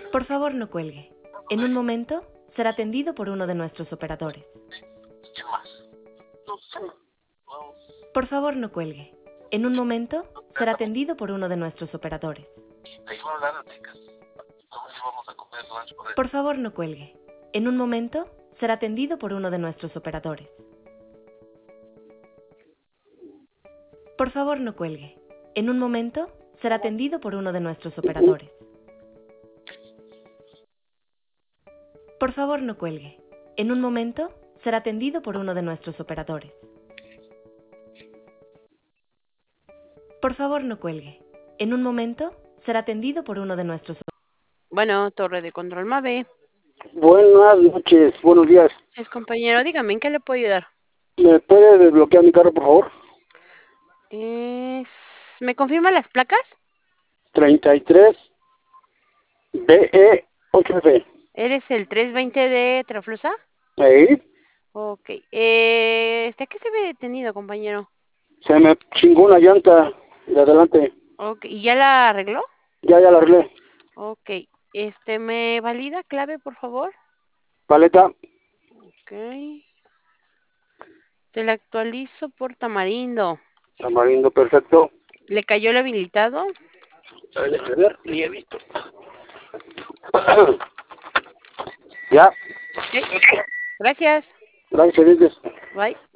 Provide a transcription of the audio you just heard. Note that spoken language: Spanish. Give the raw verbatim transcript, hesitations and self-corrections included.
Por favor, no cuelgue. En un momento será atendido por uno de nuestros operadores. ¿Quién más? No sé. No. Por favor, no cuelgue. En un momento será atendido por uno de nuestros operadores. Te iba a hablar a Texas. ¿Cómo íbamos a comer lunch por él? Por favor, no cuelgue. En un momento será atendido por uno de nuestros operadores. Por favor, no cuelgue. En un momento será atendido por uno de nuestros operadores. Por favor, no cuelgue. En un momento será atendido por uno de nuestros operadores. Por favor, no cuelgue. En un momento será atendido por uno de nuestros operadores. Bueno, Torre de Control Mave. Buenas noches, buenos días. Es compañero, dígame, ¿en qué le puedo ayudar? ¿Me puede desbloquear mi carro, por favor? Es... ¿Me confirma las placas? treinta y tres B E ocho F. ¿Eres el trescientos veinte de Traflusa? Ahí. Ok. Eh, ¿Este qué se ve detenido, compañero? Se me chingó una llanta de adelante. Ok. ¿Y ya la arregló? Ya, ya la arreglé. Ok. Este, ¿me valida clave, por favor? Paleta. Ok. Te la actualizo por Tamarindo. Tamarindo, perfecto. ¿Le cayó el habilitado? A ver, déjame ver, ni he visto. Ya. Ok. Gracias. Gracias, dices. Bye.